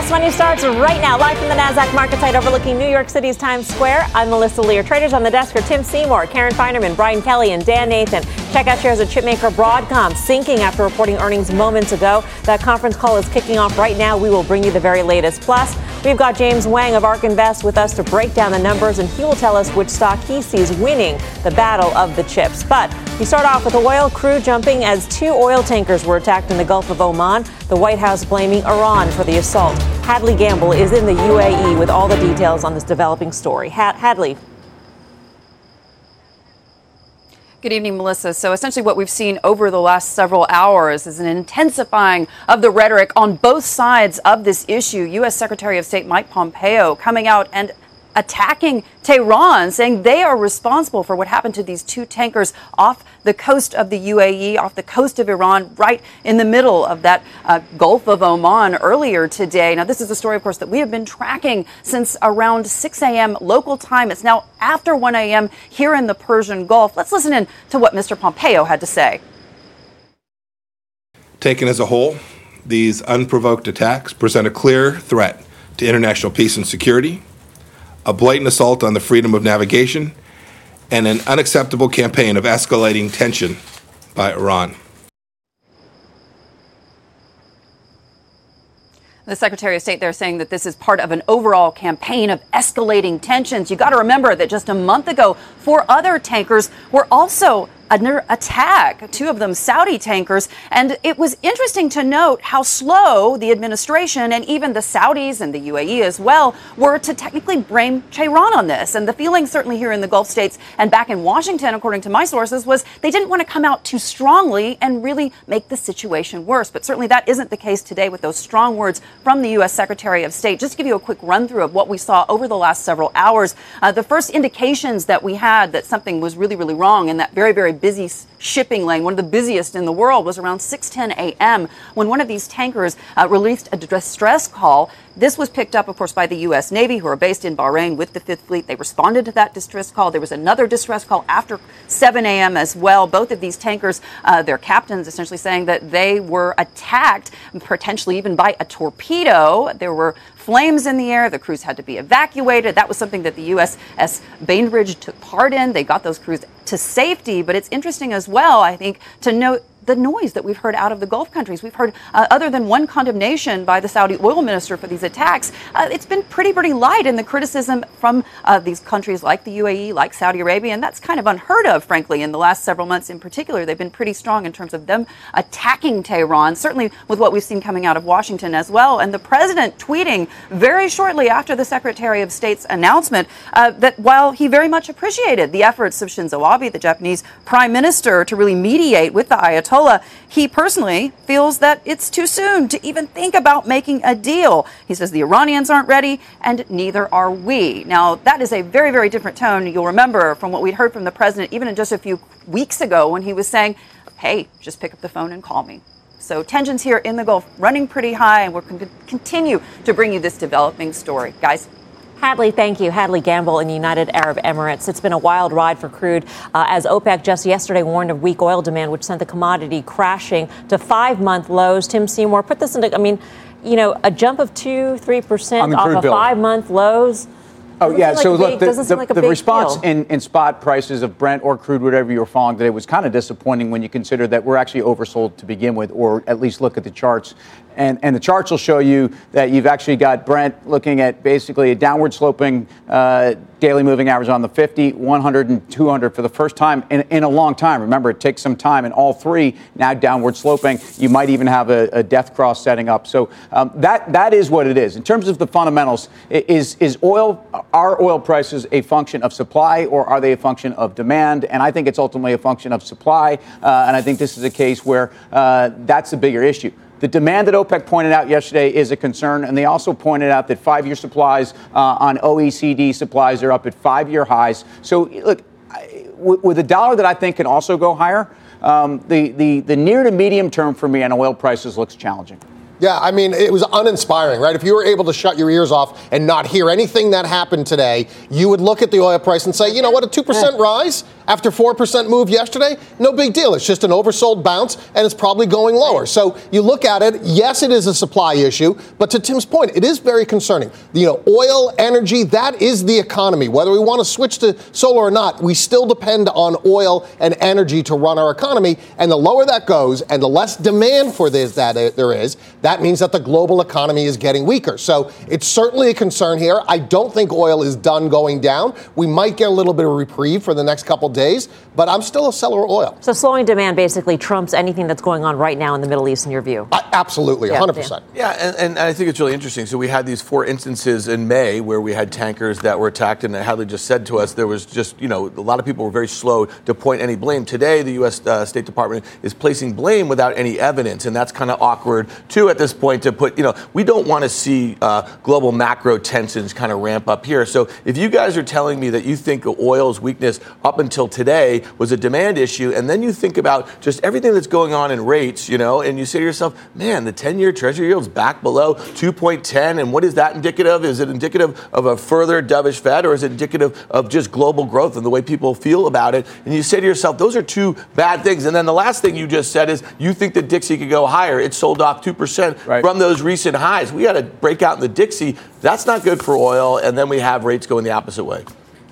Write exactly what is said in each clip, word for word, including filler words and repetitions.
Fast Money starts right now, live from the NASDAQ market site overlooking New York City's Times Square. I'm Melissa Lear. Traders on the desk are Tim Seymour, Karen Feinerman, Brian Kelly, and Dan Nathan. Check out shares of chipmaker Broadcom sinking after reporting earnings moments ago. That conference call is kicking off right now. We will bring you the very latest. Plus, we've got James Wang of ARK Invest with us to break down the numbers, and he will tell us which stock he sees winning the battle of the chips. But we start off with oil crude jumping as two oil tankers were attacked in the Gulf of Oman. The White House blaming Iran for the assault. Hadley Gamble is in the U A E with all the details on this developing story. Had- Hadley. Good evening, Melissa. So essentially what we've seen over the last several hours is an intensifying of the rhetoric on both sides of this issue. U S. Secretary of State Mike Pompeo coming out and attacking Tehran, saying they are responsible for what happened to these two tankers off the coast of the U A E, off the coast of Iran, right in the middle of that uh, Gulf of Oman earlier today. Now, this is a story, of course, that we have been tracking since around six a.m. local time. It's now after one a.m. here in the Persian Gulf. Let's listen in to what Mister Pompeo had to say. Taken as a whole, these unprovoked attacks present a clear threat to international peace and security, a blatant assault on the freedom of navigation, and an unacceptable campaign of escalating tension by Iran. The Secretary of State there saying that this is part of an overall campaign of escalating tensions. You got to remember that just a month ago, four other tankers were also under attack, two of them Saudi tankers. And it was interesting to note how slow the administration and even the Saudis and the U A E as well were to technically blame Tehran on this. And the feeling certainly here in the Gulf states and back in Washington, according to my sources, was they didn't want to come out too strongly and really make the situation worse. But certainly that isn't the case today with those strong words from the U S. Secretary of State. Just to give you a quick run through of what we saw over the last several hours, uh, the first indications that we had that something was really, really wrong in that very, very busy shipping lane, one of the busiest in the world, was around six ten a.m. when one of these tankers uh, released a distress call. This was picked up, of course, by the U S. Navy, who are based in Bahrain with the Fifth Fleet. They responded to that distress call. There was another distress call after seven a.m. as well. Both of these tankers, uh, their captains essentially saying that they were attacked, potentially even by a torpedo. There were flames in the air. The crews had to be evacuated. That was something that the U S S Bainbridge took part in. They got those crews to safety. But it's interesting as well, I think, to note the noise that we've heard out of the Gulf countries. We've heard, uh, other than one condemnation by the Saudi oil minister for these attacks, uh, it's been pretty, pretty light in the criticism from uh, these countries like the U A E, like Saudi Arabia, and that's kind of unheard of, frankly, in the last several months in particular. They've been pretty strong in terms of them attacking Tehran, certainly with what we've seen coming out of Washington as well. And the president tweeting very shortly after the Secretary of State's announcement uh, that while he very much appreciated the efforts of Shinzo Abe, the Japanese prime minister, to really mediate with the Ayatollah, he personally feels that it's too soon to even think about making a deal. He says the Iranians aren't ready, and neither are we. Now, that is a very, very different tone, you'll remember, from what we'd heard from the president even in just a few weeks ago when he was saying, hey, just pick up the phone and call me. So tensions here in the Gulf running pretty high, and we're going to continue to bring you this developing story. Guys? Hadley, thank you. Hadley Gamble in the United Arab Emirates. It's been a wild ride for crude uh, as OPEC just yesterday warned of weak oil demand, which sent the commodity crashing to five-month lows. Tim Seymour, put this into, I mean, you know, a jump of two, three percent off of five-month lows. Oh, yeah. So, like look, the, the, like the response in, in spot prices of Brent or crude, whatever you're following today, was kind of disappointing when you consider that we're actually oversold to begin with, or at least look at the charts. And, and the charts will show you that you've actually got Brent looking at basically a downward sloping uh, daily moving average on the fifty, one hundred, and two hundred for the first time in, in a long time. Remember, it takes some time, and all three now downward sloping. You might even have a, a death cross setting up. So um, that that is what it is. In terms of the fundamentals, is, is oil, are oil prices a function of supply, or are they a function of demand? And I think it's ultimately a function of supply, uh, and I think this is a case where uh, that's the bigger issue. The demand that OPEC pointed out yesterday is a concern, and they also pointed out that five-year supplies uh, on O E C D supplies are up at five-year highs. So, look, with a dollar that I think can also go higher, um, the, the, the near to medium term for me on oil prices looks challenging. Yeah, I mean, it was uninspiring, right? If you were able to shut your ears off and not hear anything that happened today, you would look at the oil price and say, you know what, a two percent rise after four percent move yesterday? No big deal. It's just an oversold bounce, and it's probably going lower. So you look at it, yes, it is a supply issue, but to Tim's point, it is very concerning. You know, oil, energy, that is the economy. Whether we want to switch to solar or not, we still depend on oil and energy to run our economy, and the lower that goes and the less demand for this that there is, that means that the global economy is getting weaker. So it's certainly a concern here. I don't think oil is done going down. We might get a little bit of reprieve for the next couple days, but I'm still a seller of oil. So slowing demand basically trumps anything that's going on right now in the Middle East, in your view? I, absolutely, yeah, one hundred percent. Yeah, and, and I think it's really interesting. So we had these four instances in May where we had tankers that were attacked, and Hadley just said to us there was just, you know, a lot of people were very slow to point any blame. Today, the U S uh, State Department is placing blame without any evidence, and that's kind of awkward, too, at this point to put, you know, we don't want to see uh, global macro tensions kind of ramp up here. So if you guys are telling me that you think oil's weakness up until today was a demand issue, and then you think about just everything that's going on in rates, you know, and you say to yourself, man, the ten-year Treasury yield's back below two point one zero, and what is that indicative of? Is it indicative of a further dovish Fed, or is it indicative of just global growth and the way people feel about it? And you say to yourself, those are two bad things. And then the last thing you just said is you think that Dixie could go higher. It sold off two percent right from those recent highs. We had a breakout in the Dixie. That's not good for oil. And then we have rates going the opposite way.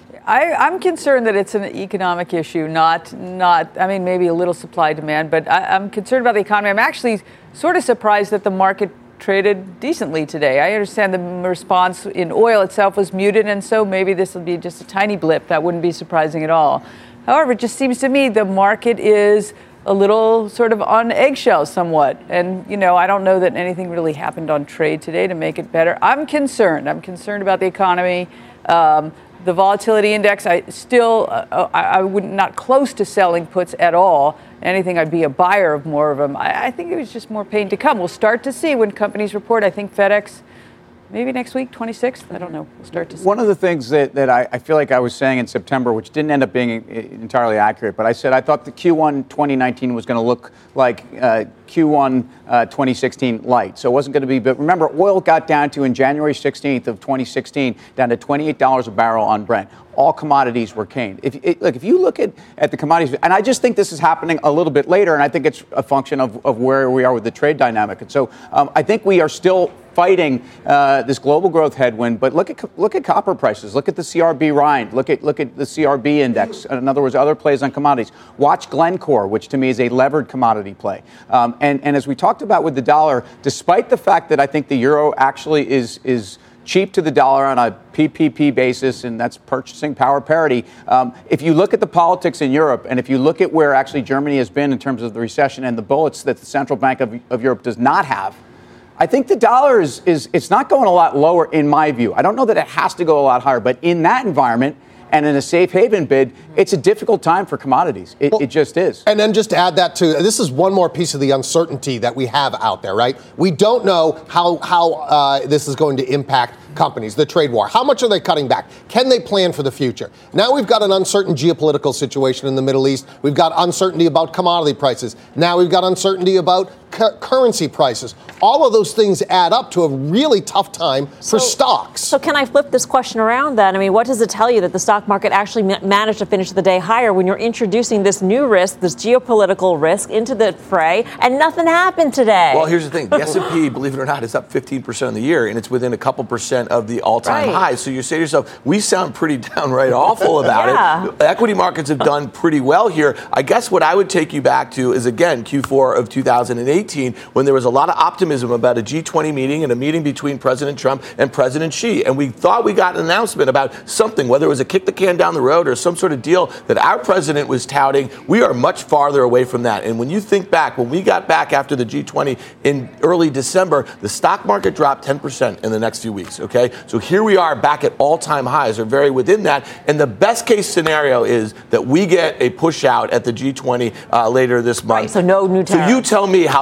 I, I'm concerned that it's an economic issue, not, not. I mean, maybe a little supply demand, but I, I'm concerned about the economy. I'm actually sort of surprised that the market traded decently today. I understand the response in oil itself was muted, and so maybe this will be just a tiny blip. That wouldn't be surprising at all. However, it just seems to me the market is a little sort of on eggshells somewhat. And, you know, I don't know that anything really happened on trade today to make it better. I'm concerned. I'm concerned about the economy. Um, the volatility index, I still, uh, I, I would not close to selling puts at all. Anything, I'd be a buyer of more of them. I, I think it was just more pain to come. We'll start to see when companies report. I think FedEx, maybe next week, twenty-sixth. I don't know. We'll start to see. One of the things that, that I, I feel like I was saying in September, which didn't end up being entirely accurate, but I said I thought the Q one twenty nineteen was going to look like uh, Q one uh, twenty sixteen light. So it wasn't going to be, but remember, oil got down to, in January sixteenth of twenty sixteen, down to twenty-eight dollars a barrel on Brent. All commodities were caned. If, it, look, if you look at, at the commodities, and I just think this is happening a little bit later, and I think it's a function of, of where we are with the trade dynamic. And so um, I think we are still fighting uh, this global growth headwind. But look at look at copper prices. Look at the C R B Rind. Look at look at the C R B index. In other words, other plays on commodities. Watch Glencore, which to me is a levered commodity play. Um, and and as we talked about with the dollar, despite the fact that I think the euro actually is is cheap to the dollar on a P P P basis, and that's purchasing power parity. Um, if you look at the politics in Europe, and if you look at where actually Germany has been in terms of the recession and the bullets that the Central Bank of, of Europe does not have, I think the dollar is, is it's not going a lot lower in my view. I don't know that it has to go a lot higher, but in that environment and in a safe haven bid, it's a difficult time for commodities. It, well, it just is. And then just to add that to, this is one more piece of the uncertainty that we have out there, right? We don't know how, how uh, this is going to impact companies, the trade war. How much are they cutting back? Can they plan for the future? Now we've got an uncertain geopolitical situation in the Middle East. We've got uncertainty about commodity prices. Now we've got uncertainty about cu- currency prices. All of those things add up to a really tough time so, for stocks. So can I flip this question around then? I mean, what does it tell you that the stock market actually ma- managed to finish the day higher when you're introducing this new risk, this geopolitical risk into the fray, and nothing happened today? Well, here's the thing. The S and P, believe it or not, is up fifteen percent in the year, and it's within a couple percent of the all-time right. high. So you say to yourself, we sound pretty downright awful about yeah. it. Equity markets have done pretty well here. I guess what I would take you back to is, again, Q four of two thousand eighteen, when there was a lot of optimism about a G twenty meeting and a meeting between President Trump and President Xi. And we thought we got an announcement about something, whether it was a kick the can down the road or some sort of deal that our president was touting. We are much farther away from that. And when you think back, when we got back after the G twenty in early December, the stock market dropped ten percent in the next few weeks, okay? So here we are back at all-time highs, or very within that. And the best case scenario is that we get a push out at the G twenty uh, later this month. Right, so no new tariffs. So you tell me how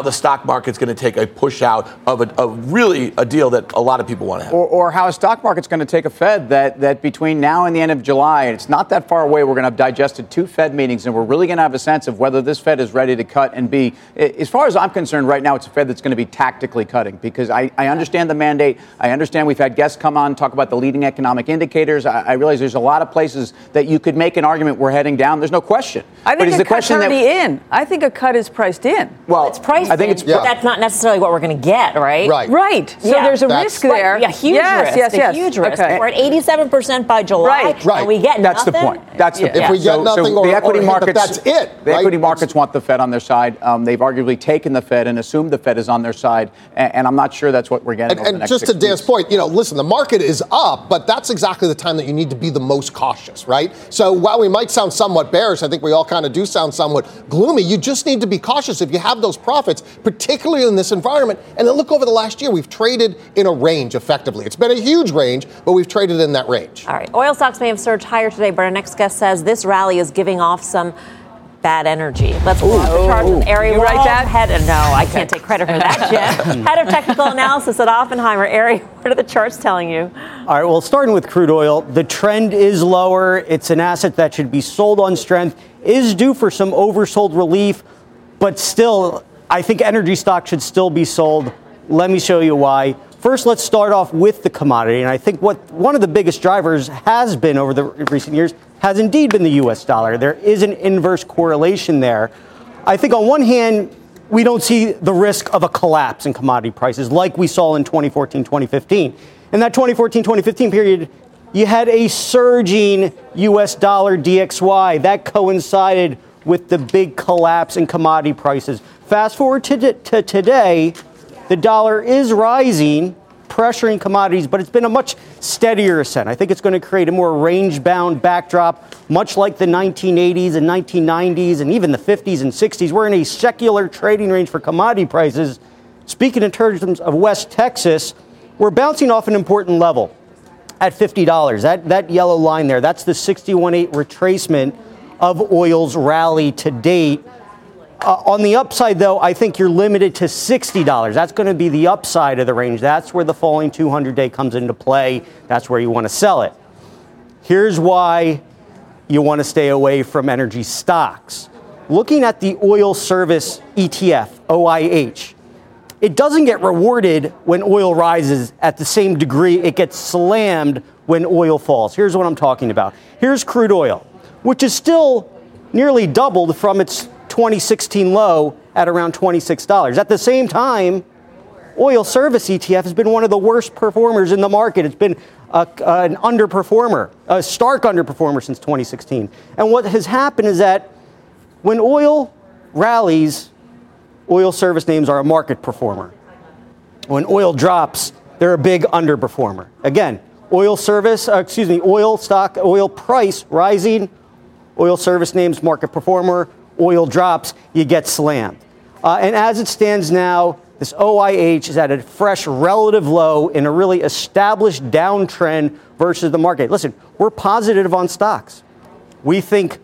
the stock market's going to take a push out of a, a really a deal that a lot of people want to have. Or, or how a stock market's going to take a Fed that, that between now and the end of July, and it's not that far away, we're going to have digested two Fed meetings, and we're really going to have a sense of whether this Fed is ready to cut and be, as far as I'm concerned right now, it's a Fed that's going to be tactically cutting, because I, I understand the mandate. I understand we've had guests come on, talk about the leading economic indicators. I, I realize there's a lot of places that you could make an argument we're heading down. There's no question. I think but is a the cut's question already that, in. I think a cut is priced in. Well, it's priced I think in, it's, but that's not necessarily what we're going to get, right? Right. Right. So Yeah. there's a That's- risk there. Right, yeah, huge yes, risk. Yes, a yes, huge risk. Okay. We're at eighty-seven percent by July. Right. Right. And we get That's nothing. the point. That's the Yeah. point. If we get so, nothing so or- the equity or markets, that's it, the right? equity markets want the Fed on their side. Um, they've arguably taken the Fed and assumed the Fed is on their side, and, and I'm not sure that's what we're getting. And, over the and next just to six Dan's weeks. point, you know, listen, the market is up, but that's exactly the time that you need to be the most cautious, right? So while we might sound somewhat bearish, I think we all kind of do sound somewhat gloomy. You just need to be cautious if you have those profits, particularly in this environment. And then look over the last year, we've traded in a range effectively. It's been a huge range, but we've traded in that range. All right. Oil stocks may have surged higher today, but our next guest says this rally is giving off some bad energy. Let's pull up the chart with Ari You write Wall, that? Head, no, I can't take credit for that, Jim. Head of technical analysis at Oppenheimer. Ari, what are the charts telling you? All right, well, starting with crude oil, the trend is lower. It's an asset that should be sold on strength, is due for some oversold relief, but still, I think energy stocks should still be sold. Let me show you why. First, let's start off with the commodity. And I think what one of the biggest drivers has been over the recent years has indeed been the U S dollar. There is an inverse correlation there. I think on one hand, we don't see the risk of a collapse in commodity prices like we saw in twenty fourteen, twenty fifteen. In that twenty fourteen, twenty fifteen period, you had a surging U S dollar D X Y. That coincided with the big collapse in commodity prices. Fast forward to, to today, the dollar is rising, pressuring commodities, but it's been a much steadier ascent. I think it's going to create a more range-bound backdrop, much like the nineteen eighties and nineteen nineties and even the fifties and sixties. We're in a secular trading range for commodity prices. Speaking in terms of West Texas, we're bouncing off an important level at fifty dollars. That, that yellow line there, that's the sixty-one point eight retracement of oil's rally to date. Uh, on the upside, though, I think you're limited to sixty dollars. That's going to be the upside of the range. That's where the falling two hundred day comes into play. That's where you want to sell it. Here's why you want to stay away from energy stocks. Looking at the oil service E T F, O I H, it doesn't get rewarded when oil rises at the same degree it gets slammed when oil falls. Here's what I'm talking about. Here's crude oil, which is still nearly doubled from its twenty sixteen low at around twenty-six dollars. At the same time, oil service E T F has been one of the worst performers in the market. It's been a, an underperformer, a stark underperformer since twenty sixteen. And what has happened is that when oil rallies, oil service names are a market performer. When oil drops, they're a big underperformer. Again, oil service, uh, excuse me, oil stock, oil price rising, oil service names market performer. Oil drops, you get slammed. Uh, and as it stands now, this O I H is at a fresh relative low in a really established downtrend versus the market. Listen, we're positive on stocks. We think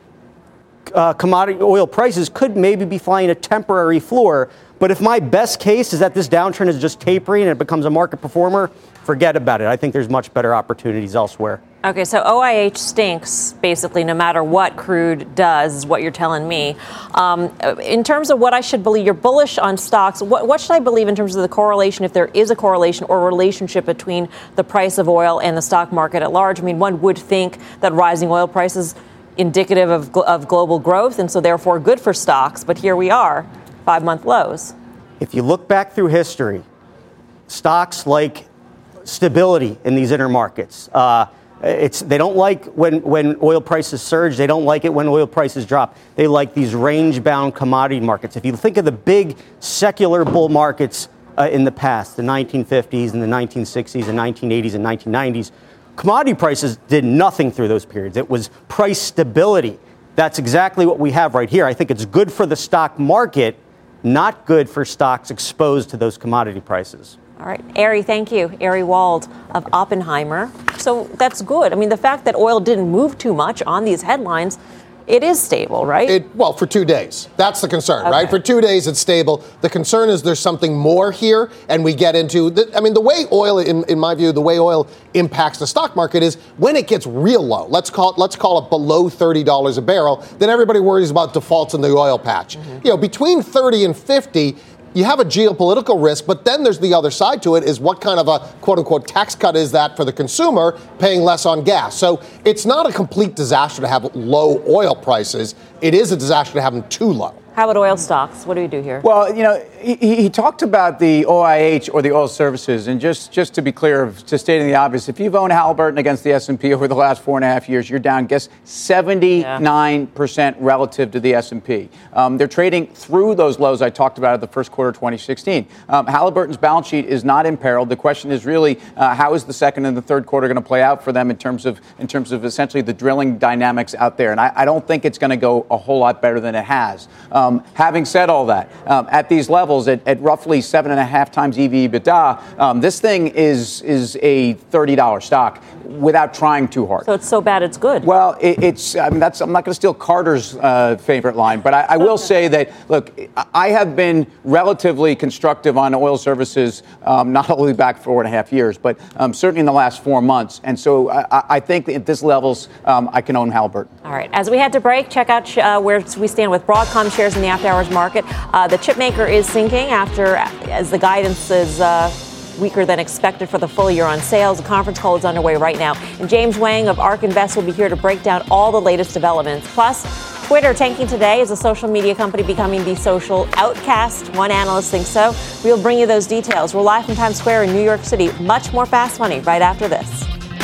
uh, commodity oil prices could maybe be flying a temporary floor. But if my best case is that this downtrend is just tapering and it becomes a market performer, forget about it. I think there's much better opportunities elsewhere. Okay, so O I H stinks, basically, no matter what crude does, is what you're telling me. Um, in terms of what I should believe, you're bullish on stocks. What, what should I believe in terms of the correlation, if there is a correlation or relationship between the price of oil and the stock market at large? I mean, one would think that rising oil prices indicative of, of global growth, and so therefore good for stocks. But here we are, five-month lows. If you look back through history, stocks like stability in these intermarkets. Uh, It's, they don't like when, when oil prices surge. They don't like it when oil prices drop. They like these range-bound commodity markets. If you think of the big secular bull markets uh, in the past, the nineteen fifties and the nineteen sixties and nineteen eighties and nineteen nineties, commodity prices did nothing through those periods. It was price stability. That's exactly what we have right here. I think it's good for the stock market, not good for stocks exposed to those commodity prices. All right. Ari, thank you. Ari Wald of Oppenheimer. So that's good. I mean, the fact that oil didn't move too much on these headlines It is stable, right? It, well, for two days. That's the concern, okay. right? For two days, it's stable. The concern is there's something more here, and we get into, the, I mean, the way oil, in, in my view, the way oil impacts the stock market is when it gets real low, let's call it, let's call it below thirty dollars a barrel, then everybody worries about defaults in the oil patch. Mm-hmm. You know, between thirty and fifty, you have a geopolitical risk, but then there's the other side to it is what kind of a quote-unquote tax cut is that for the consumer paying less on gas? So it's not a complete disaster to have low oil prices. It is a disaster to have them too low. How about oil stocks? What do we do here? Well, you know, he, he talked about the O I H or the oil services. And just, just to be clear, to stating the obvious, if you've owned Halliburton against the S and P over the last four and a half years, you're down, guess, seventy-nine percent yeah. relative to the S and P. Um, they're trading through those lows I talked about at the first quarter of twenty sixteen. Um, Halliburton's balance sheet is not imperiled. The question is really uh, how is the second and the third quarter going to play out for them in terms of in terms of essentially the drilling dynamics out there. And I, I don't think it's going to go a whole lot better than it has. Um, Um, having said all that, um, at these levels, at, at roughly seven and a half times E V EBITDA, um, this thing is is a thirty dollars stock without trying too hard. So it's so bad it's good. Well, it, it's. I mean, that's. I'm not going to steal Carter's uh, favorite line, but I, I will say that. Look, I have been relatively constructive on oil services, um, not only back four and a half years, but um, certainly in the last four months. And so I, I think that at this levels, um, I can own Halliburton. All right. As we head to break, check out uh, where we stand with Broadcom shares in the after-hours market. Uh, the chip maker is sinking after, as the guidance is uh, weaker than expected for the full year on sales. The conference call is underway right now. And James Wang of ARK Invest will be here to break down all the latest developments. Plus, Twitter tanking today. Is a social media company becoming the social outcast? One analyst thinks so. We'll bring you those details. We're live from Times Square in New York City. Much more Fast Money right after this.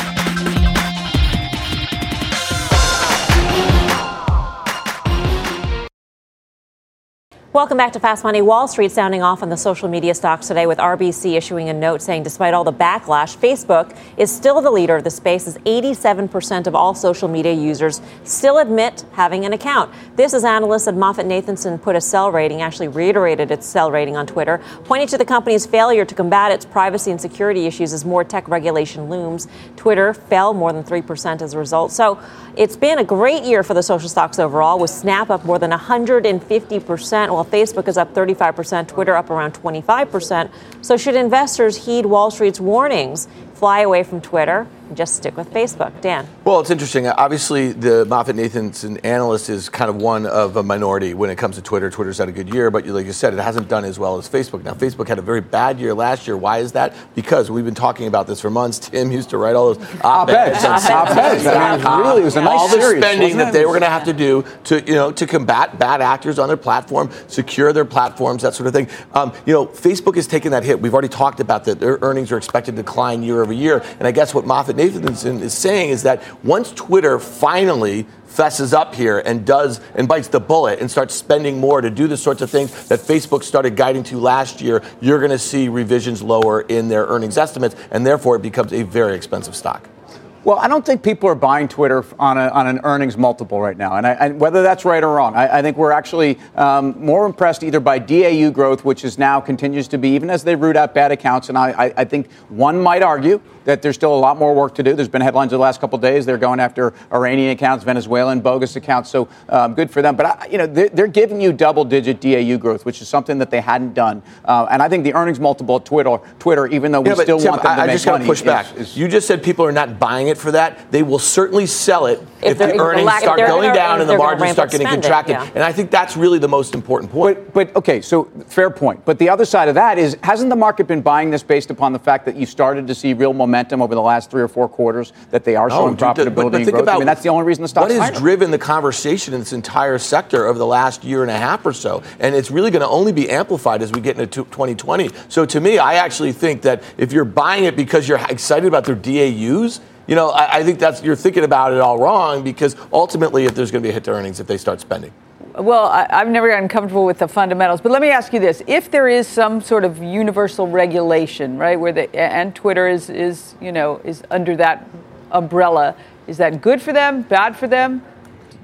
Welcome back to Fast Money. Wall Street sounding off on the social media stocks today with R B C issuing a note saying despite all the backlash, Facebook is still the leader of the space as eighty-seven percent of all social media users still admit having an account. This, as analysts at MoffettNathanson put a sell rating, actually reiterated its sell rating on Twitter, pointing to the company's failure to combat its privacy and security issues as more tech regulation looms. Twitter fell more than three percent as a result. So it's been a great year for the social stocks overall, with Snap up more than one hundred fifty percent. Well, Facebook is up thirty-five percent, Twitter up around twenty-five percent. So should investors heed Wall Street's warnings, fly away from Twitter, and just stick with Facebook? Dan. Well, it's interesting. Obviously, the MoffettNathanson analyst is kind of one of a minority when it comes to Twitter. Twitter's had a good year, but like you said, it hasn't done as well as Facebook. Now, Facebook had a very bad year last year. Why is that? Because we've been talking about this for months. Tim used to write all those op-eds. Op-eds. I mean, really, it was a nice all the series, spending that they were going to have to do to, you know, to combat bad actors on their platform, secure their platforms, that sort of thing. Um, you know, Facebook has taken that hit. We've already talked about that. Their earnings are expected to decline year over year. And I guess what MoffettNathanson is saying is that once Twitter finally fesses up here and does and bites the bullet and starts spending more to do the sorts of things that Facebook started guiding to last year, you're going to see revisions lower in their earnings estimates, and therefore it becomes a very expensive stock. Well, I don't think people are buying Twitter on, a, on an earnings multiple right now. And, I, and whether that's right or wrong, I, I think we're actually um, more impressed either by D A U growth, which is now continues to be, even as they root out bad accounts. And I, I, I think one might argue that there's still a lot more work to do. There's been headlines the last couple of days. They're going after Iranian accounts, Venezuelan bogus accounts. So um, good for them. But, I, you know, they're, they're giving you double-digit D A U growth, which is something that they hadn't done. Uh, and I think the earnings multiple at Twitter, Twitter even though we yeah, still Tim, want them to I, make I just got to push is, back. Is, you just said people are not buying it for that. They will certainly sell it if, if the earnings lack, start going gonna, down and the margins start getting spending, contracted. Yeah. And I think that's really the most important point. But, but, okay, so fair point. But the other side of that is, hasn't the market been buying this based upon the fact that you started to see real momentum over the last three or four quarters, that they are no, showing dude, profitability but, but and think growth? About I mean, that's the only reason the stock's What has higher. driven the conversation in this entire sector over the last year and a half or so? And it's really going to only be amplified as we get into twenty twenty. So to me, I actually think that if you're buying it because you're excited about their D A Us, you know, I, I think that's you're thinking about it all wrong, because ultimately, if there's going to be a hit to earnings if they start spending. Well, I, I've never gotten comfortable with the fundamentals, but let me ask you this: if there is some sort of universal regulation, right, where the and Twitter is is you know is under that umbrella, is that good for them, bad for them?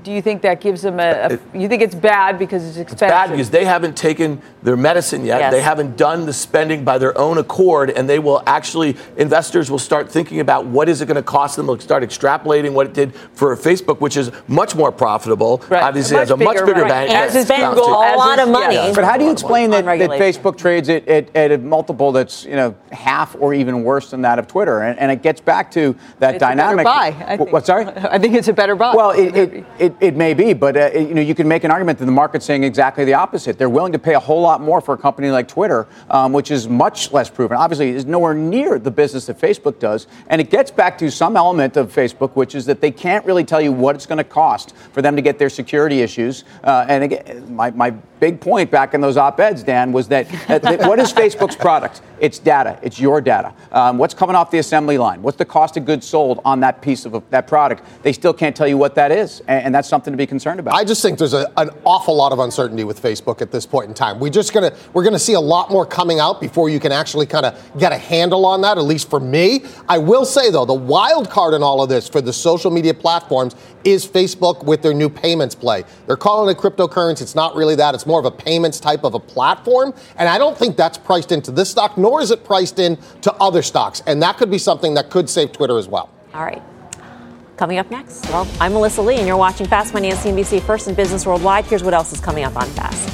do you think that gives them a, a you think it's bad because it's expensive? It's bad because they haven't taken their medicine yet. Yes. They haven't done the spending by their own accord, and they will actually, investors will start thinking about what is it going to cost them. They'll start extrapolating what it did for Facebook, which is much more profitable. Right. Obviously, Much has a much bigger, bigger right. bank. And As spend is a Google, as lot is- of money. yeah. But how do you explain that, that regulation. Facebook trades at, at, at a multiple that's, you know, half or even worse than that of Twitter? And, and it gets back to that It's dynamic. a better buy, I think. What, sorry? I think it's a better buy. Well, it, it, it, it may be, but uh, it, you know, you can make an argument that the market's saying exactly the opposite. They're willing to pay a whole lot more for a company like Twitter, um, which is much less proven. Obviously, is nowhere near the business that Facebook does. And it gets back to some element of Facebook, which is that they can't really tell you what it's going to cost for them to get their security issues. Uh, and again, my, my big point back in those op-eds, Dan, was that, uh, that what is Facebook's product? It's data. It's your data. Um, what's coming off the assembly line? What's the cost of goods sold on that piece of a, that product? They still can't tell you what that is, and, and that's something to be concerned about. I just think there's a, an awful lot of uncertainty with Facebook at this point in time. We just gonna we're gonna see a lot more coming out before you can actually kind of get a handle on that. At least for me, I will say though, the wild card in all of this for the social media platforms is Facebook with their new payments play. They're calling it cryptocurrency. It's not really that. It's more of a payments type of a platform, and I don't think that's priced into this stock, nor is it priced in to other stocks. And that could be something that could save Twitter as well. All right. Coming up next, well, I'm Melissa Lee, and you're watching Fast Money on C N B C First in Business Worldwide. Here's what else is coming up on Fast.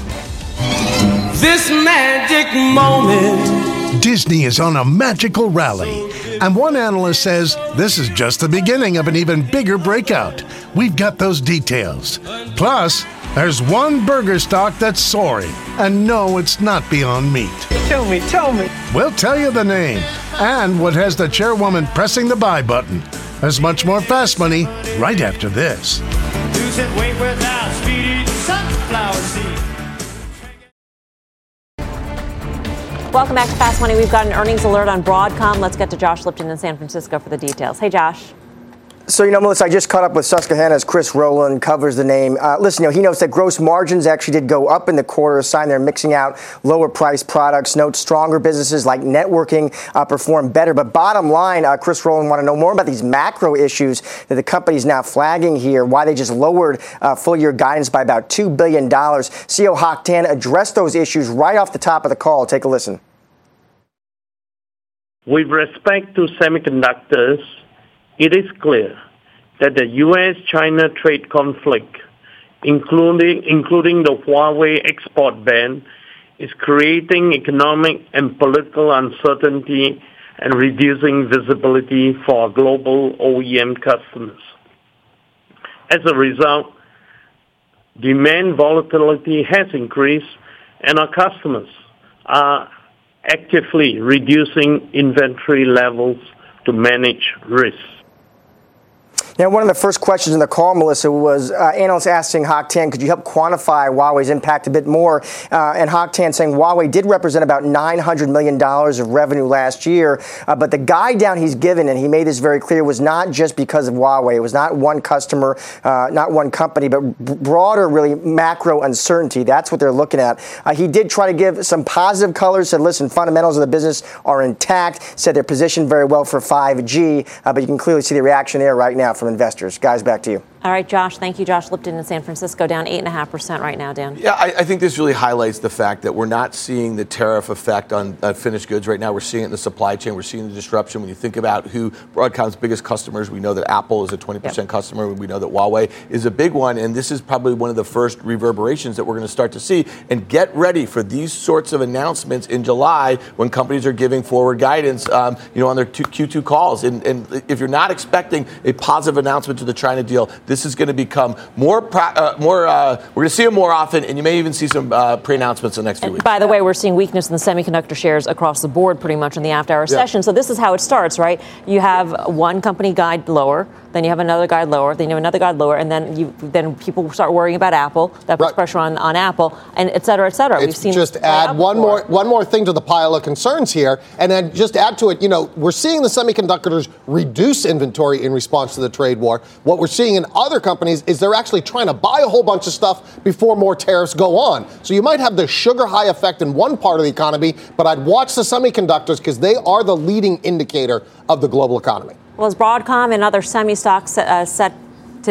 This magic moment. Disney is on a magical rally, and one analyst says this is just the beginning of an even bigger breakout. We've got those details. Plus, there's one burger stock that's soaring, and no, it's not Beyond Meat. Tell me, tell me. We'll tell you the name and what has the chairwoman pressing the buy button. There's much more Fast Money right after this. Who's that wait without speedy sunflower seed? Welcome back to Fast Money. We've got an earnings alert on Broadcom. Let's get to Josh Lipton in San Francisco for the details. Hey, Josh. So, you know, Melissa, I just caught up with Susquehanna's Chris Rowland, covers the name. Uh, listen, you know, he notes that gross margins actually did go up in the quarter, a sign they're mixing out lower priced products. Notes stronger businesses like networking uh, perform better. But bottom line, uh, Chris Rowland want to know more about these macro issues that the company is now flagging here, why they just lowered uh, full year guidance by about two billion dollars. C E O Hock Tan addressed those issues right off the top of the call. Take a listen. With respect to semiconductors, it is clear that the U S China trade conflict, including including the Huawei export ban, is creating economic and political uncertainty and reducing visibility for our global O E M customers. As a result, demand volatility has increased, and our customers are actively reducing inventory levels to manage risk. Now, one of the first questions in the call, Melissa, was uh, analysts asking Hock Tan, could you help quantify Huawei's impact a bit more? Uh, and Hock Tan saying Huawei did represent about nine hundred million dollars of revenue last year. Uh, but the guide down he's given, and he made this very clear, was not just because of Huawei. It was not one customer, uh, not one company, but b- broader, really, macro uncertainty. That's what they're looking at. Uh, he did try to give some positive colors, said, listen, fundamentals of the business are intact, said they're positioned very well for five G. Uh, but you can clearly see the reaction there right now from investors. Guys, back to you. All right, Josh. Thank you. Josh Lipton in San Francisco, down eight point five percent right now, Dan. Yeah, I, I think this really highlights the fact that we're not seeing the tariff effect on uh, finished goods right now. We're seeing it in the supply chain. We're seeing the disruption. When you think about who Broadcom's biggest customers, we know that Apple is a twenty percent yep. customer. We know that Huawei is a big one. And this is probably one of the first reverberations that we're going to start to see. And get ready for these sorts of announcements in July when companies are giving forward guidance, um, you know, on their two, Q two calls. And, and if you're not expecting a positive announcement to the China deal, this is going to become more, uh, more. Uh, we're going to see them more often, and you may even see some uh, pre-announcements in the next few and weeks. By the way, we're seeing weakness in the semiconductor shares across the board pretty much in the after-hour yeah. session. So this is how it starts, right? You have one company guide lower, then you have another guide lower, then you have another guide lower, and then you then people start worrying about Apple. That puts right. pressure on, on Apple, and et cetera, et cetera. It's We've seen just add one more one more thing to the pile of concerns here, and then just add to it. You know, we're seeing the semiconductors reduce inventory in response to the trade war. What we're seeing in other companies is they're actually trying to buy a whole bunch of stuff before more tariffs go on. So you might have the sugar high effect in one part of the economy, but I'd watch the semiconductors because they are the leading indicator of the global economy. Well, is Broadcom and other semi stocks uh, set to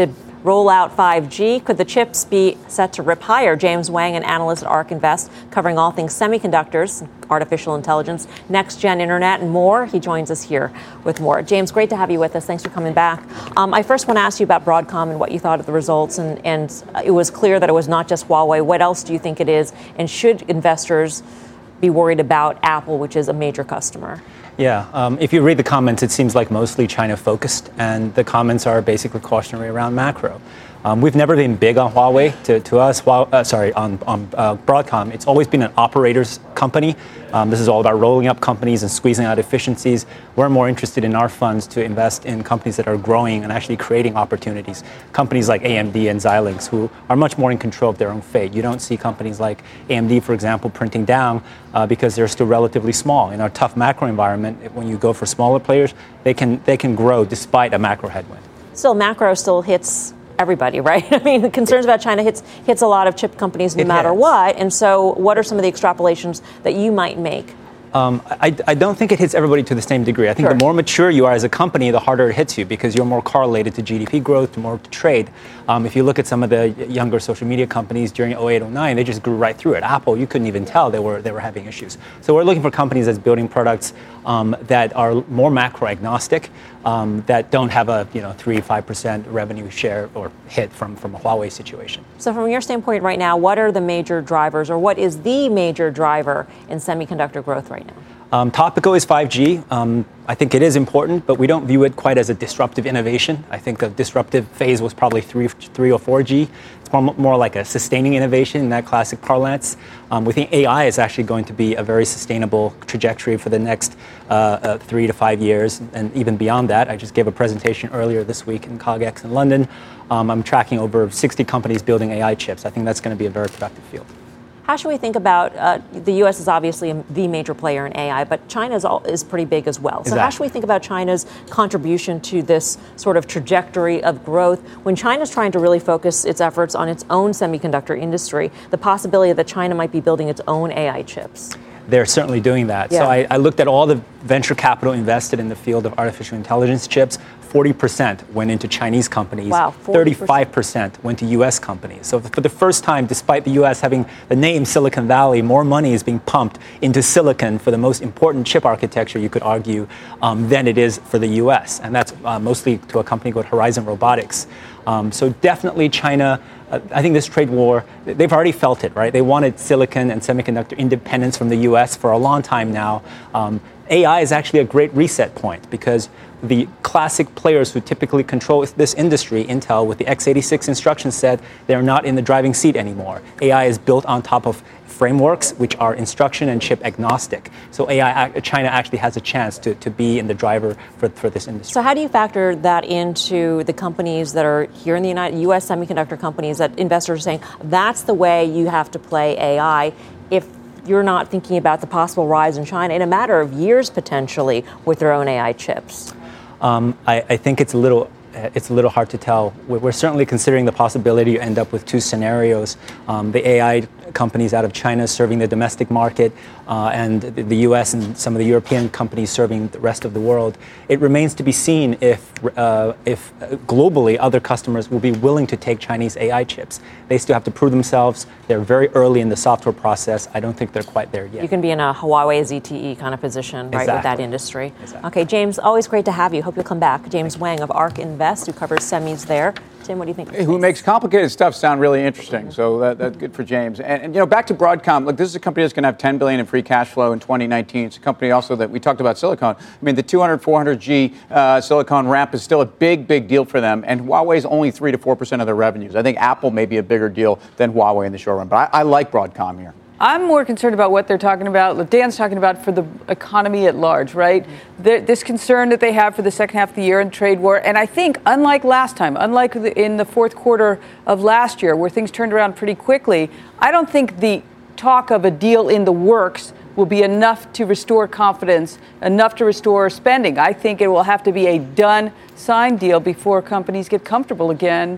roll out five G? Could the chips be set to rip higher? James Wang, an analyst at ARK Invest, covering all things semiconductors, artificial intelligence, next-gen internet, and more. He joins us here with more. James, great to have you with us. Thanks for coming back. Um, I first want to ask you about Broadcom and what you thought of the results, and, and it was clear that it was not just Huawei. What else do you think it is, and should investors be worried about Apple, which is a major customer? Yeah, um, if you read the comments, it seems like mostly China-focused, and the comments are basically cautionary around macro. Um, we've never been big on Huawei. To, to us, uh, sorry, on, on uh, Broadcom, it's always been an operator's company. Um, this is all about rolling up companies and squeezing out efficiencies. We're more interested in our funds to invest in companies that are growing and actually creating opportunities. Companies like A M D and Xilinx, who are much more in control of their own fate. You don't see companies like A M D, for example, printing down uh, because they're still relatively small. In a tough macro environment, when you go for smaller players, they can they can grow despite a macro headwind. Still, macro still hits everybody, right? I mean, the concerns about China hits hits a lot of chip companies no matter what. And so what are some of the extrapolations that you might make? Um, I, I don't think it hits everybody to the same degree. I think sure. the more mature you are as a company, the harder it hits you because you're more correlated to G D P growth, more to trade. Um, if you look at some of the younger social media companies during oh eight, oh nine, they just grew right through it. Apple, you couldn't even tell they were they were having issues. So we're looking for companies that's building products um, that are more macro agnostic, um, that don't have a you know three, five percent revenue share or hit from from a Huawei situation. So from your standpoint right now, what are the major drivers, or what is the major driver in semiconductor growth right now? Um, topical is five G. Um, I think it is important, but we don't view it quite as a disruptive innovation. I think the disruptive phase was probably three, three or four G. It's more, more like a sustaining innovation in that classic parlance. Um, we think A I is actually going to be a very sustainable trajectory for the next uh, uh, three to five years, and even beyond that. I just gave a presentation earlier this week in CogX in London. Um, I'm tracking over sixty companies building A I chips. I think that's going to be a very productive field. How should we think about, uh, the U S is obviously the major player in A I, but China is, all, is pretty big as well. So exactly. How should we think about China's contribution to this sort of trajectory of growth when China's trying to really focus its efforts on its own semiconductor industry, the possibility that China might be building its own A I chips? They're certainly doing that. Yeah. So I, I looked at all the venture capital invested in the field of artificial intelligence chips. forty percent went into Chinese companies. Wow, thirty-five percent went to U S companies. So for the first time, despite the U S having the name Silicon Valley, more money is being pumped into silicon for the most important chip architecture, you could argue, um, than it is for the U S. And that's uh, mostly to a company called Horizon Robotics. Um, so definitely China, uh, I think this trade war, they've already felt it, right? They wanted silicon and semiconductor independence from the U S for a long time now. Um, A I is actually a great reset point because the classic players who typically control this industry, Intel with the x eighty-six instruction set, they're not in the driving seat anymore. A I is built on top of frameworks which are instruction and chip agnostic. So A I, China actually has a chance to, to be in the driver for, for this industry. So how do you factor that into the companies that are here in the United U S semiconductor companies that investors are saying that's the way you have to play A I if you're not thinking about the possible rise in China in a matter of years potentially with their own A I chips? Um, I, I think it's a little it's a little hard to tell. We're certainly considering the possibility you end up with two scenarios. Um, the A I companies out of China serving the domestic market uh, and the U S and some of the European companies serving the rest of the world. It remains to be seen if, uh, if globally other customers will be willing to take Chinese A I chips. They still have to prove themselves. They're very early in the software process. I don't think they're quite there yet. You can be in a Huawei Z T E kind of position, right, exactly. with that industry. Exactly. Okay, James, always great to have you. Hope you'll come back. James Wang of ARK Invest, who covers semis there. Tim, what do you think? Hey, who makes complicated stuff sound really interesting. So that, that's good for James. And, and, you know, back to Broadcom. Look, this is a company that's going to have ten billion dollars in free cash flow in twenty nineteen. It's a company also that we talked about silicon. I mean, the two hundred, four hundred G uh, silicon ramp is still a big, big deal for them. And Huawei's only three to four percent of their revenues. I think Apple may be a bigger deal than Huawei in the short run. But I, I like Broadcom here. I'm more concerned about what they're talking about, what Dan's talking about for the economy at large, right? Mm-hmm. This concern that they have for the second half of the year in trade war. And I think, unlike last time, unlike the, in the fourth quarter of last year, where things turned around pretty quickly, I don't think the talk of a deal in the works will be enough to restore confidence, enough to restore spending. I think it will have to be a done, signed deal before companies get comfortable again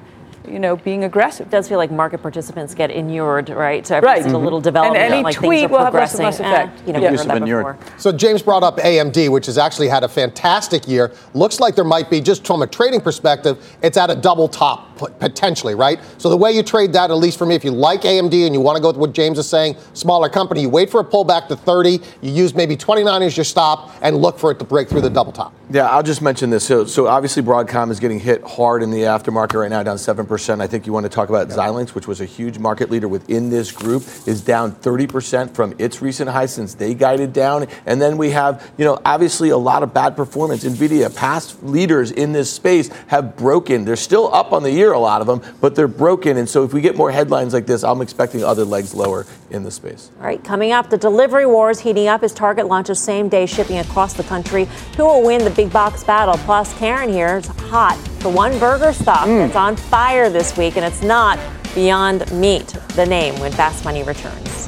you know, being aggressive. It does feel like market participants get inured, right? So every Right. single Mhm. little development, And any like tweet things are will have less and progressing. less effect. Eh, you know, Yeah. we've heard that before. So James brought up A M D, which has actually had a fantastic year. Looks like there might be, just from a trading perspective, it's at a double top p- potentially, right? So the way you trade that, at least for me, if you like A M D and you want to go with what James is saying, smaller company, you wait for a pullback to thirty, you use maybe twenty-nine as your stop, and look for it to break through the double top. Yeah, I'll just mention this. So, so obviously Broadcom is getting hit hard in the aftermarket right now, down seven percent. I think you want to talk about Xilinx, which was a huge market leader within this group, is down thirty percent from its recent high since they guided down. And then we have, you know, obviously a lot of bad performance. NVIDIA, past leaders in this space, have broken. They're still up on the year, a lot of them, but they're broken. And so if we get more headlines like this, I'm expecting other legs lower in the space. All right, coming up, the delivery wars heating up as Target launches same-day shipping across the country. Who will win the big box battle? Plus, Karen here is hot for one burger stock Mm. that's on fire this week, and it's not Beyond Meat, the name, when Fast Money returns.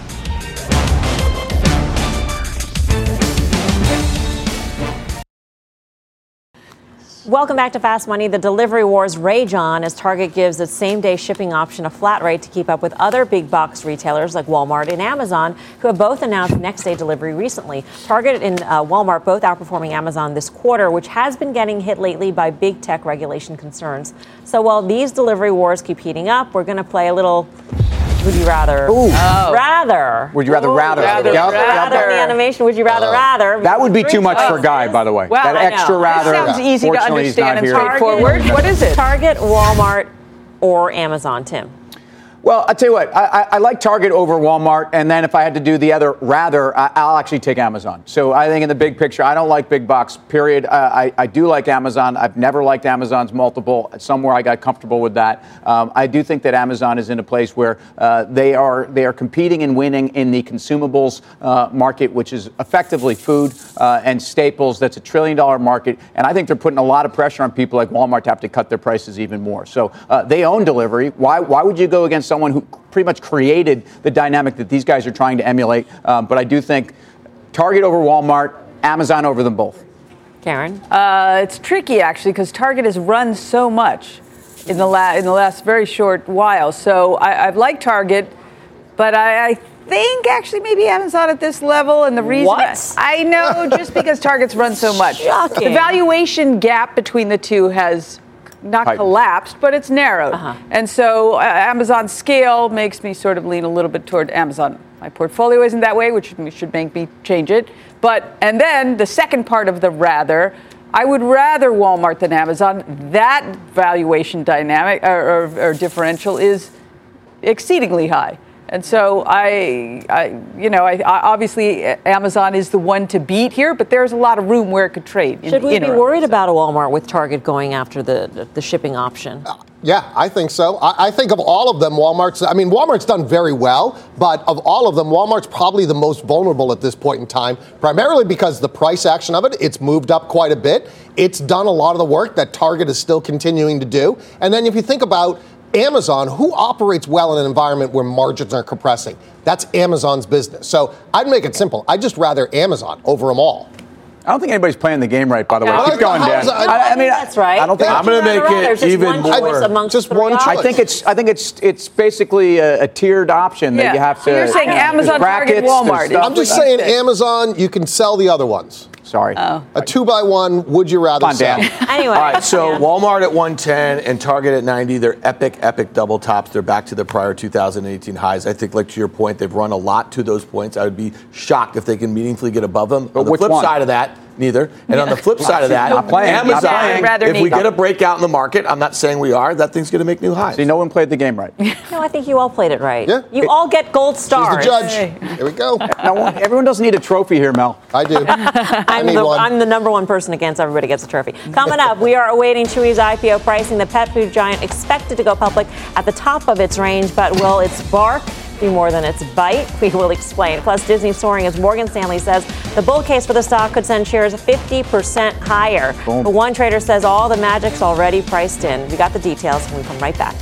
Welcome back to Fast Money. The delivery wars rage on as Target gives its same-day shipping option a flat rate to keep up with other big box retailers like Walmart and Amazon, who have both announced next-day delivery recently. Target and uh, Walmart both outperforming Amazon this quarter, which has been getting hit lately by big tech regulation concerns. So while these delivery wars keep heating up, we're going to play a little Would You Rather. Ooh. Oh. Rather. Would you rather Ooh, rather? Rather, Yep, rather yep. the animation. Would you rather, Uh, rather? That would be too much for Guy, by the way. Wow, that I extra know. rather. That sounds easy to Fortunately, he's understand not and here. straightforward. What is it? Target, Walmart, or Amazon, Tim? Well, I'll tell you what, I, I, I like Target over Walmart, and then if I had to do the other rather, I, I'll actually take Amazon. So I think in the big picture, I don't like big box, period. Uh, I, I do like Amazon. I've never liked Amazon's multiple. Somewhere I got comfortable with that. Um, I do think that Amazon is in a place where uh, they are they are competing and winning in the consumables uh, market, which is effectively food uh, and staples. That's a trillion dollar market, and I think they're putting a lot of pressure on people like Walmart to have to cut their prices even more. So uh, they own delivery. Why, why would you go against someone who pretty much created the dynamic that these guys are trying to emulate? Um, but I do think Target over Walmart, Amazon over them both. Karen? Uh, it's tricky, actually, because Target has run so much in the, la- in the last very short while. So I- I've liked Target, but I, I think actually maybe Amazon at this level. And the reason What? I, I know, just because Target's run so much. Shocking. The valuation gap between the two has not Tightened. collapsed, but it's narrowed. Uh-huh. And so uh, Amazon's scale makes me sort of lean a little bit toward Amazon. My portfolio isn't that way, which should make me change it. But, and then the second part of the rather, I would rather Walmart than Amazon. That valuation dynamic or, or, or differential is exceedingly high. And so I, I you know, I, I, obviously Amazon is the one to beat here, but there's a lot of room where it could trade. In Should the we be interim. worried about a Walmart with Target going after the, the shipping option? Yeah, I think so. I, I think of all of them, Walmart's, I mean, Walmart's done very well, but of all of them, Walmart's probably the most vulnerable at this point in time, primarily because the price action of it, it's moved up quite a bit. It's done a lot of the work that Target is still continuing to do. And then if you think about Amazon, who operates well in an environment where margins are compressing? That's Amazon's business. So I'd make it simple. I'd just rather Amazon over them all. I don't think anybody's playing the game right, by the way. No, Keep going, how Dan. is that- I, I mean, that's right. I don't think. I'm going to make it even more. Just one choice. I think it's. I think it's. It's basically a, a tiered option that Yeah. you have to. So you're saying there's Amazon, Target, brackets, there's Walmart. stuff I'm just like saying that. Amazon, you can sell the other ones. Sorry. Oh. A two by one, would you rather Come on, sell? Dan. Anyway. All right, so yeah. Walmart at one ten and Target at ninety. They're epic, epic double tops. They're back to their prior two thousand eighteen highs. I think, like to your point, they've run a lot to those points. I would be shocked if they can meaningfully get above them. But on the which flip one? side of that, neither. And on the flip side of that, Not playing, not Amazon, playing. Rather if we neither. get a breakout in the market, I'm not saying we are, that thing's going to make new highs. See, no one played the game right. No, I think you all played it right. Yeah. You all get gold She's stars. the judge. Here we go. Now, everyone doesn't need a trophy here, Mel. I do. I'm need the, one. I'm the number one person against everybody gets a trophy. Coming up, we are awaiting Chewy's I P O pricing. The pet food giant expected to go public at the top of its range, but will its bark be more than its bite? We will explain. Plus, Disney soaring as Morgan Stanley says the bull case for the stock could send shares fifty percent higher. Boom. But one trader says all the magic's already priced in. We got the details when we come right back.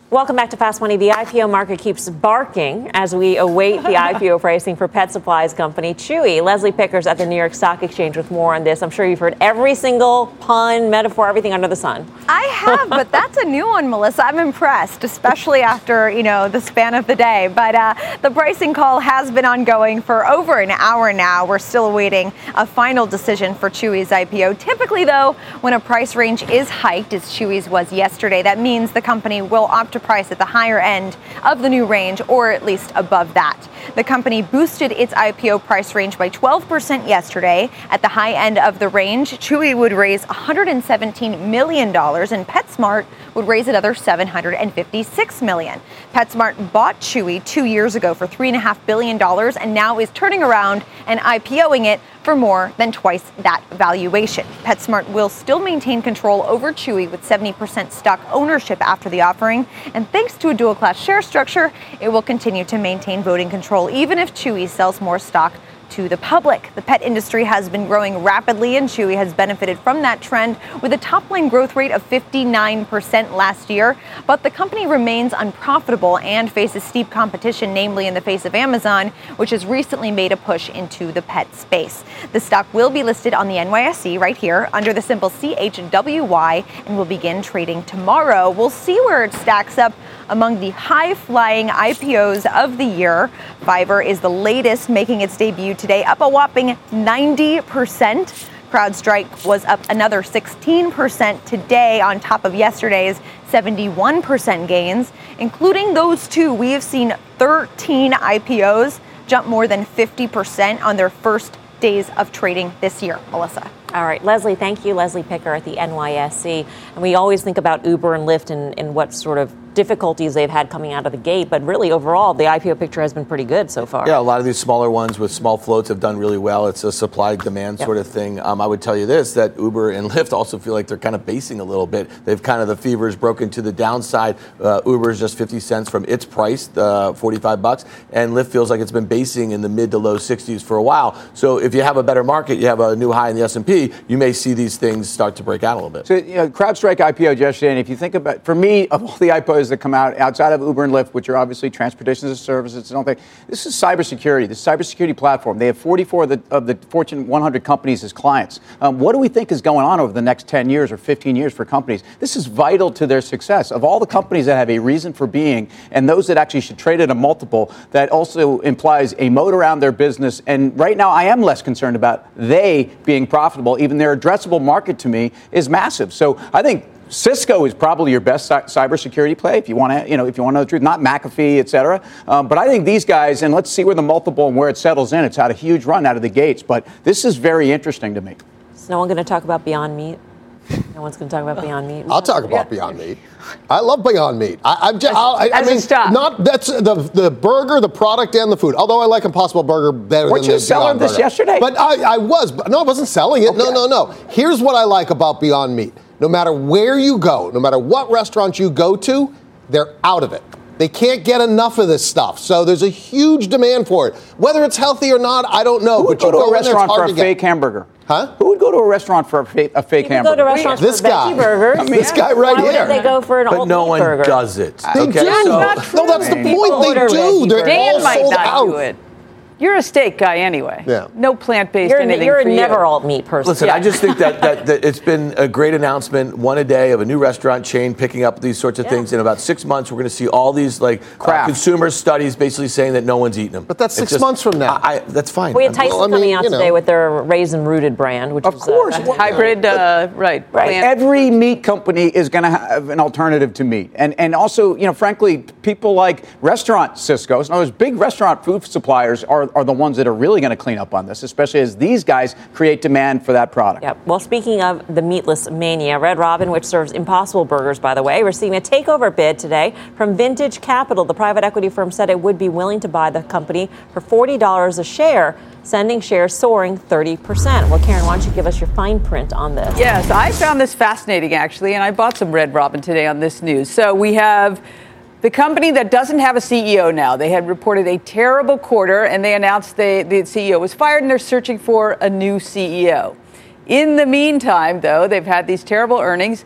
Welcome back to Fast Money. The I P O market keeps barking as we await the I P O pricing for pet supplies company Chewy. Leslie Pickers at the New York Stock Exchange with more on this. I'm sure you've heard every single pun, metaphor, everything under the sun. I have, but that's a new one, Melissa. I'm impressed, especially after, you know, the span of the day. But uh, the pricing call has been ongoing for over an hour now. We're still awaiting a final decision for Chewy's I P O. Typically, though, when a price range is hiked, as Chewy's was yesterday, that means the company will opt to price at the higher end of the new range, or at least above that. The company boosted its I P O price range by twelve percent yesterday. At the high end of the range, Chewy would raise one hundred seventeen million dollars and PetSmart would raise another seven hundred fifty-six million dollars. PetSmart bought Chewy two years ago for three point five billion dollars and now is turning around and IPOing it for more than twice that valuation. PetSmart will still maintain control over Chewy with seventy percent stock ownership after the offering, and thanks to a dual-class share structure, it will continue to maintain voting control even if Chewy sells more stock to the public. The pet industry has been growing rapidly, and Chewy has benefited from that trend with a top-line growth rate of fifty-nine percent last year. But the company remains unprofitable and faces steep competition, namely in the face of Amazon, which has recently made a push into the pet space. The stock will be listed on the N Y S E right here under the symbol C H W Y and will begin trading tomorrow. We'll see where it stacks up among the high-flying I P Os of the year. Fiverr is the latest, making its debut today, up a whopping ninety percent. CrowdStrike was up another sixteen percent today on top of yesterday's seventy-one percent gains. Including those two, we have seen thirteen I P Os jump more than fifty percent on their first days of trading this year. Melissa. All right, Leslie, thank you. Leslie Picker at the N Y S E. And we always think about Uber and Lyft and, and what sort of difficulties they've had coming out of the gate. But really, overall, the I P O picture has been pretty good so far. Yeah, a lot of these smaller ones with small floats have done really well. It's a supply-demand Yep. sort of thing. Um, I would tell you this, that Uber and Lyft also feel like they're kind of basing a little bit. They've kind of, the fever is broken to the downside. Uh, Uber is just fifty cents from its price, uh, forty-five bucks. And Lyft feels like it's been basing in the mid to low sixties for a while. So if you have a better market, you have a new high in the S and P, you may see these things start to break out a little bit. So, you know, CrowdStrike I P O yesterday, and if you think about, for me, of all the I P Os that come out outside of Uber and Lyft, which are obviously transportation as a service, it's an thing, this is cybersecurity, this cybersecurity platform. They have forty-four of the, of the Fortune one hundred companies as clients. Um, what do we think is going on over the next ten years or fifteen years for companies? This is vital to their success. Of all the companies that have a reason for being, and those that actually should trade at a multiple, that also implies a moat around their business. And right now, I am less concerned about they being profitable. Even their addressable market to me is massive. So I think Cisco is probably your best cy- cybersecurity play if you want to, you know, if you want to know the truth. Not McAfee, et cetera. Um, but I think these guys, and let's see where the multiple and where it settles in. It's had a huge run out of the gates, but this is very interesting to me. Is no one going to talk about Beyond Meat? No one's going to talk about Beyond Meat. I'll talk about Beyond Meat. I love Beyond Meat. I, I'm just, I, I as a mean, stop. not that's the the burger, the product, and the food. Although I like Impossible Burger better Weren't than you the selling Beyond this Burger. yesterday? But I, I was. But no, I wasn't selling it. No, Okay. no, no. Here's what I like about Beyond Meat. No matter where you go, no matter what restaurant you go to, they're out of it. They can't get enough of this stuff. So there's a huge demand for it. Whether it's healthy or not, I don't know. Who would but you go to a in there, it's restaurant hard for a to get. fake hamburger? Huh? Who would go to a restaurant for a fake, a fake People hamburger? go to restaurants This for guy. veggie burgers. I mean, this guy right Why here. would they go for an But all no meat one burger? does it. They okay, do. so No, that's the People point. They order do. veggie They're burgers. all Dan might sold not out. do it. You're a steak guy anyway. Yeah. No plant-based You're, anything you're for a you. never alt meat person. Listen, Yeah. I just think that, that, that it's been a great announcement, one a day of a new restaurant chain picking up these sorts of Yeah. things. In about six months, we're going to see all these like Craft. uh, consumer studies basically saying that no one's eating them. But that's It's six just- months from now. I, I, that's fine. We had I'm- Tyson Well, I mean, coming out you know. today with their raisin rooted brand, which Of was course. Uh, Well, Hybrid, uh, right. Right. plant- Every meat company is going to have an alternative to meat. And and also, you know, frankly, people like restaurant Cisco's, and those big restaurant food suppliers are, are the ones that are really going to clean up on this, especially as these guys create demand for that product. Yep. Well, speaking of the meatless mania, Red Robin, which serves Impossible Burgers, by the way, receiving a takeover bid today from Vintage Capital. The private equity firm said it would be willing to buy the company for forty dollars a share, sending shares soaring thirty percent. Well, Karen, why don't you give us your fine print on this? Yes, I found this fascinating, actually, and I bought some Red Robin today on this news. So we have the company that doesn't have a C E O now. They had reported a terrible quarter, and they announced they, the C E O was fired, and they're searching for a new C E O. In the meantime, though, they've had these terrible earnings.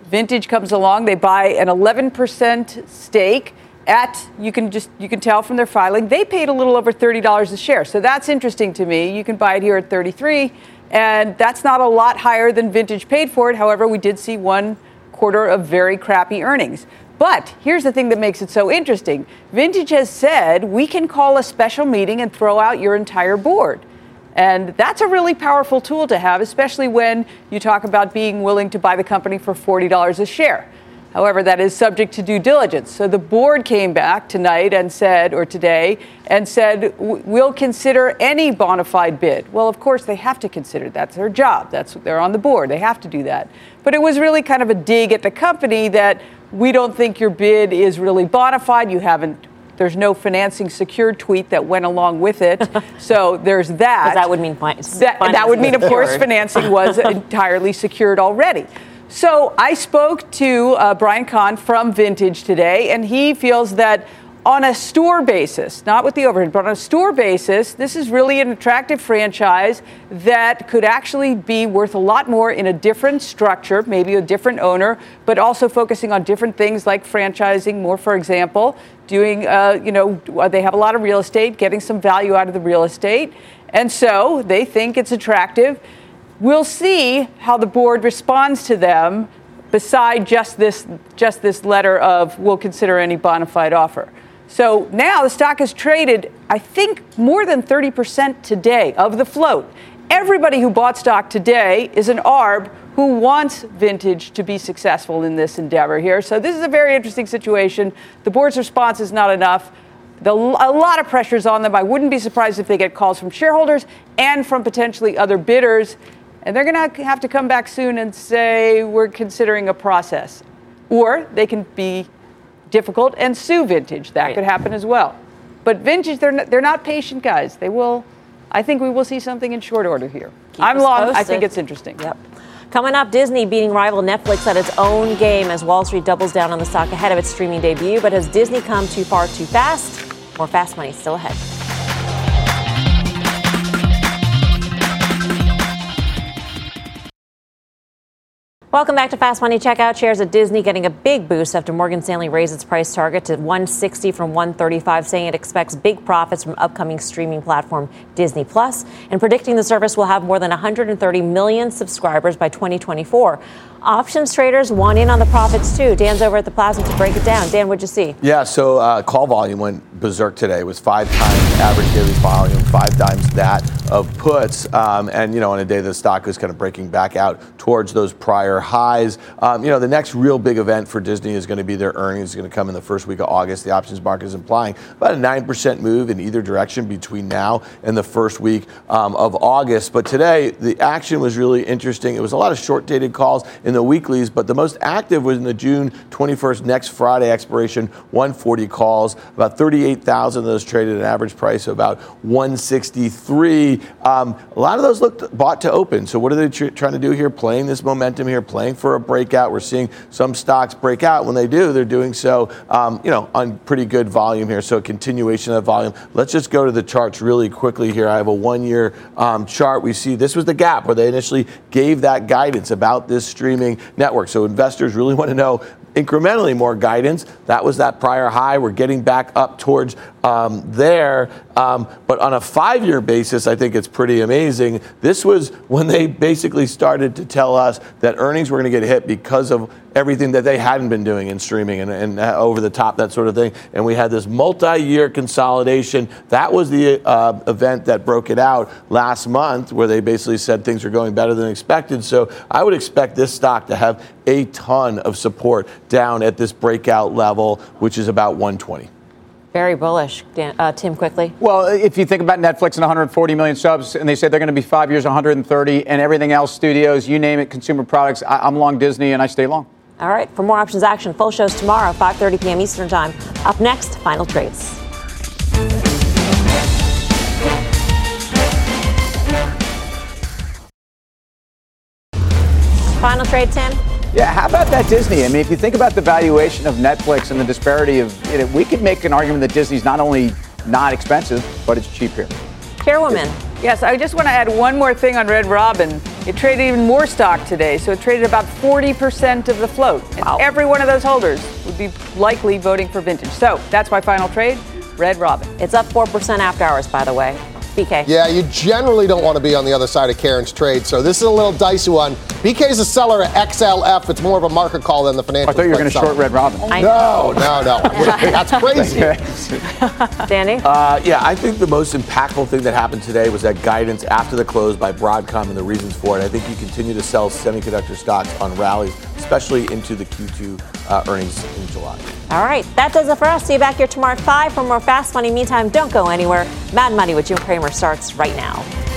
Vintage comes along. They buy an eleven percent stake at, you can just, you can tell from their filing, they paid a little over thirty dollars a share. So that's interesting to me. You can buy it here at thirty-three, and that's not a lot higher than Vintage paid for it. However, we did see one quarter of very crappy earnings. But here's the thing that makes it so interesting. Vintage has said, we can call a special meeting and throw out your entire board. And that's a really powerful tool to have, especially when you talk about being willing to buy the company for forty dollars a share. However, that is subject to due diligence. So the board came back tonight and said, or today, and said, we'll consider any bona fide bid. Well, of course, they have to consider that. That's their job. That's they're on the board. They have to do that. But it was really kind of a dig at the company that we don't think your bid is really bona fide. You haven't. There's no financing secured tweet that went along with it. So there's that. That would mean fi- that, that would mean, of course, financing was entirely secured already. So I spoke to uh, Brian Kahn from Vintage today, and he feels that on a store basis, not with the overhead, but on a store basis, this is really an attractive franchise that could actually be worth a lot more in a different structure, maybe a different owner, but also focusing on different things like franchising more, for example, doing, uh, you know, they have a lot of real estate, getting some value out of the real estate. And so they think it's attractive. We'll see how the board responds to them beside just this, just this letter of we'll consider any bona fide offer. So now the stock has traded, I think, more than thirty percent today of the float. Everybody who bought stock today is an A R B who wants Vintage to be successful in this endeavor here. So this is a very interesting situation. The board's response is not enough. The, a lot of pressure's on them. I wouldn't be surprised if they get calls from shareholders and from potentially other bidders. And they're going to have to come back soon and say, we're considering a process. Or they can be difficult and sue Vintage. That right. could happen as well. But Vintage, they're not, they're not patient guys. They will, I think we will see something in short order here. Keep I'm long. Posted. I think it's interesting. Yep. Coming up, Disney beating rival Netflix at its own game as Wall Street doubles down on the stock ahead of its streaming debut. But has Disney come too far too fast? More Fast Money still ahead. Welcome back to Fast Money. Checkout shares at Disney getting a big boost after Morgan Stanley raised its price target to one sixty from one thirty-five, saying it expects big profits from upcoming streaming platform Disney Plus, and predicting the service will have more than one hundred thirty million subscribers by twenty twenty-four. Options traders want in on the profits too. Dan's over at the Plaza to break it down. Dan, what'd you see? Yeah, so uh, call volume went berserk today. It was five times average daily volume, five times that of puts. Um, and, you know, on a day the stock was kind of breaking back out towards those prior highs. Um, you know, the next real big event for Disney is going to be their earnings. It's going to come in the first week of August. The options market is implying about a nine percent move in either direction between now and the first week um, of August. But today, the action was really interesting. It was a lot of short-dated calls in the weeklies, but the most active was in the June twenty-first, next Friday expiration, one forty calls. About thirty-eight thousand of those traded at an average price of about one sixty-three. Um, a lot of those looked bought to open. So what are they tr- trying to do here? Playing this momentum here, playing for a breakout. We're seeing some stocks break out. When they do, they're doing so, um, you know, on pretty good volume here. So a continuation of volume. Let's just go to the charts really quickly here. I have a one-year um, chart. We see this was the gap where they initially gave that guidance about this streaming network. So investors really want to know incrementally more guidance. That was that prior high. We're getting back up towards um, there. Um, but on a five-year basis, I think it's pretty amazing. This was when they basically started to tell us that earnings were going to get hit because of everything that they hadn't been doing in streaming and, and uh, over the top, that sort of thing. And we had this multi-year consolidation. That was the uh, event that broke it out last month, where they basically said things are going better than expected. So I would expect this stock to have a ton of support down at this breakout level, which is about one twenty. Very bullish. Dan, uh, Tim, quickly. Well, if you think about Netflix and one hundred forty million subs, and they say they're going to be five years, one hundred thirty, and everything else, studios, you name it, consumer products, I, I'm long Disney, and I stay long. All right. For more options action, full shows tomorrow, five thirty p.m. Eastern Time. Up next, final trades. Final trade, Tim? Yeah, how about that Disney? I mean, if you think about the valuation of Netflix and the disparity of it, we could make an argument that Disney's not only not expensive, but it's cheap here. Chairwoman. Yes, I just want to add one more thing on Red Robin. it traded even more stock today. So it traded about forty percent of the float. And wow. every one of those holders would be likely voting for Vintage. So that's my final trade, Red Robin. It's up four percent after hours, by the way. B K. Yeah, you generally don't want to be on the other side of Karen's trade, so this is a little dicey one. B K's a seller at X L F. It's more of a market call than the financial. I thought you were going to short Red Robin. I no, no, no. That's crazy. Danny? Uh, yeah, I think the most impactful thing that happened today was that guidance after the close by Broadcom and the reasons for it. I think you continue to sell semiconductor stocks on rallies, especially into the Q two uh, earnings in July. All right, that does it for us. See you back here tomorrow at five for more Fast Money. Meantime, don't go anywhere. Mad Money with Jim Cramer starts right now.